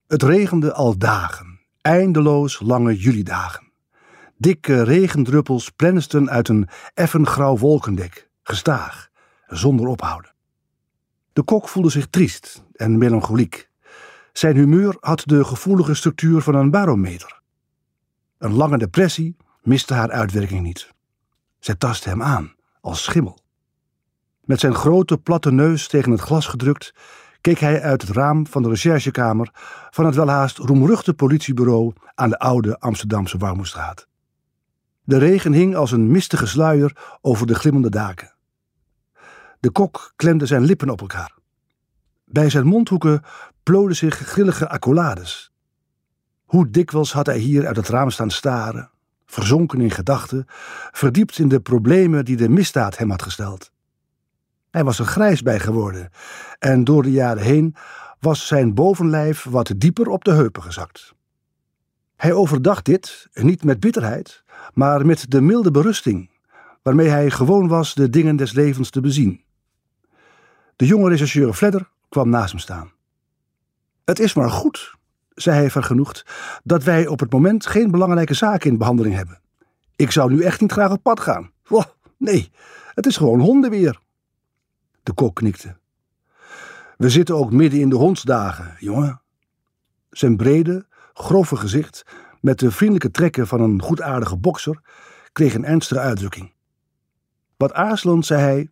Het regende al dagen, eindeloos lange julidagen. Dikke regendruppels plensten uit een effen grauw wolkendek, gestaag, zonder ophouden. De kok voelde zich triest en melancholiek. Zijn humeur had de gevoelige structuur van een barometer. Een lange depressie miste haar uitwerking niet. Zij tastte hem aan, als schimmel. Met zijn grote platte neus tegen het glas gedrukt, keek hij uit het raam van de recherchekamer van het welhaast roemruchte politiebureau aan de oude Amsterdamse Warmoestraat. De regen hing als een mistige sluier over de glimmende daken. De kok klemde zijn lippen op elkaar. Bij zijn mondhoeken plooiden zich grillige accolades. Hoe dikwijls had hij hier uit het raam staan staren, verzonken in gedachten, verdiept in de problemen die de misdaad hem had gesteld. Hij was er grijs bij geworden en door de jaren heen was zijn bovenlijf wat dieper op de heupen gezakt. Hij overdacht dit, niet met bitterheid, maar met de milde berusting, waarmee hij gewoon was de dingen des levens te bezien. De jonge rechercheur Fledder kwam naast hem staan. Het is maar goed, zei hij vergenoegd, dat wij op het moment geen belangrijke zaken in behandeling hebben. Ik zou nu echt niet graag op pad gaan. Oh, nee, het is gewoon hondenweer. De kok knikte. We zitten ook midden in de hondsdagen, jongen. Zijn brede, grove gezicht, met de vriendelijke trekken van een goedaardige bokser, kreeg een ernstige uitdrukking. Wat aarzelend zei hij: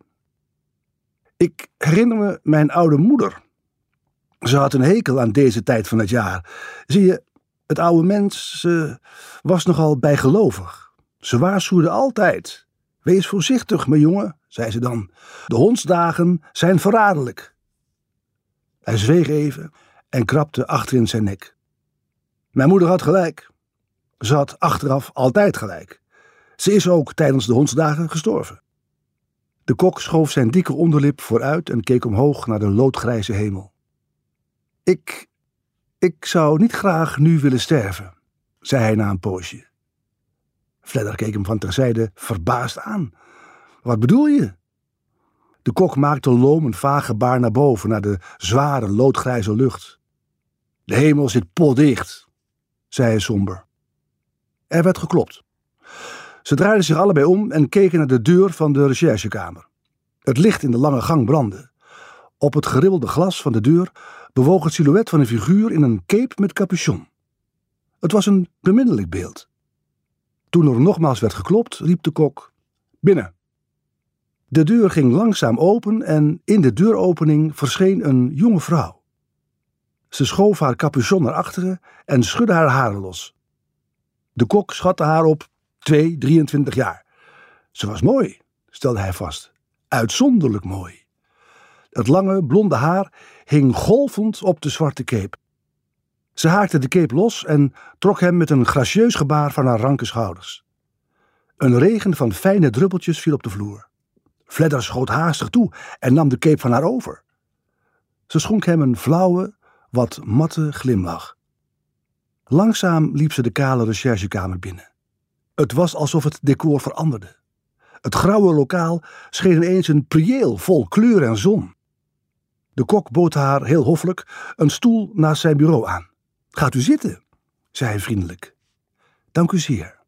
ik herinner me mijn oude moeder. Ze had een hekel aan deze tijd van het jaar. Zie je, het oude mens was nogal bijgelovig. Ze waarschuwde altijd. Wees voorzichtig, mijn jongen, zei ze dan. De hondsdagen zijn verraderlijk. Hij zweeg even en krabde achter in zijn nek. Mijn moeder had gelijk. Ze had achteraf altijd gelijk. Ze is ook tijdens de hondsdagen gestorven. De kok schoof zijn dikke onderlip vooruit en keek omhoog naar de loodgrijze hemel. Ik zou niet graag nu willen sterven, zei hij na een poosje. Fledder keek hem van terzijde verbaasd aan. Wat bedoel je? De kok maakte loom een vaag gebaar naar boven, naar de zware loodgrijze lucht. De hemel zit potdicht, zei hij somber. Er werd geklopt. Ze draaiden zich allebei om en keken naar de deur van de recherchekamer. Het licht in de lange gang brandde. Op het geribbelde glas van de deur bewoog het silhouet van een figuur in een cape met capuchon. Het was een beminnelijk beeld. Toen er nogmaals werd geklopt, riep de kok: binnen. De deur ging langzaam open en in de deuropening verscheen een jonge vrouw. Ze schoof haar capuchon naar achteren en schudde haar haren los. De kok schatte haar op 23 jaar. Ze was mooi, stelde hij vast. Uitzonderlijk mooi. Het lange, blonde haar hing golvend op de zwarte cape. Ze haakte de cape los en trok hem met een gracieus gebaar van haar ranke schouders. Een regen van fijne druppeltjes viel op de vloer. Fledder schoot haastig toe en nam de cape van haar over. Ze schonk hem een flauwe, wat matte glimlach. Langzaam liep ze de kale recherchekamer binnen. Het was alsof het decor veranderde. Het grauwe lokaal scheen ineens een priëel vol kleur en zon. De kok bood haar heel hoffelijk een stoel naast zijn bureau aan. Gaat u zitten, zei hij vriendelijk. Dank u zeer.